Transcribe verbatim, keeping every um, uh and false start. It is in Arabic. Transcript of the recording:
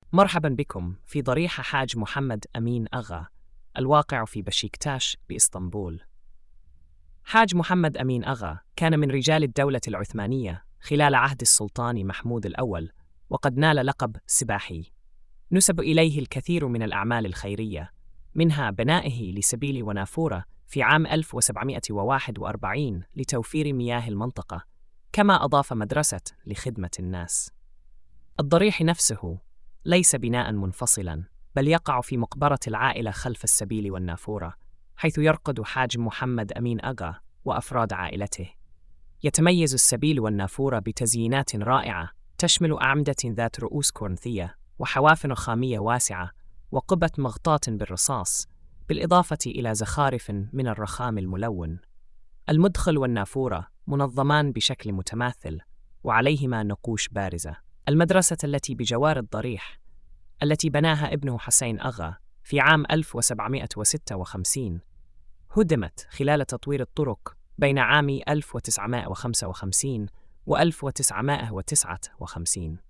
مرحبا بكم في ضريح حاج محمد أمين أغا الواقع في بشيكتاش بإسطنبول. حاج محمد أمين أغا كان من رجال الدولة العثمانية خلال عهد السلطان محمود الأول، وقد نال لقب سباحي. نسب إليه الكثير من الأعمال الخيرية، منها بنائه لسبيل ونافورة في عام ألف وسبعمائة وواحد وأربعين لتوفير مياه المنطقة، كما أضاف مدرسة لخدمة الناس. الضريح نفسه ليس بناء منفصلا، بل يقع في مقبرة العائلة خلف السبيل والنافورة، حيث يرقد حاج محمد أمين أغا وأفراد عائلته. يتميز السبيل والنافورة بتزيينات رائعة تشمل أعمدة ذات رؤوس كورنثية وحواف رخامية واسعة وقبة مغطاة بالرصاص، بالإضافة إلى زخارف من الرخام الملون. المدخل والنافورة منظمان بشكل متماثل وعليهما نقوش بارزة. المدرسة التي بجوار الضريح، التي بناها ابنه حسين أغا في عام ألف وسبعمائة وستة وخمسين، هدمت خلال تطوير الطرق بين عام ألف وتسعمائة وخمسة وخمسين و ألف وتسعمائة وتسعة وخمسين.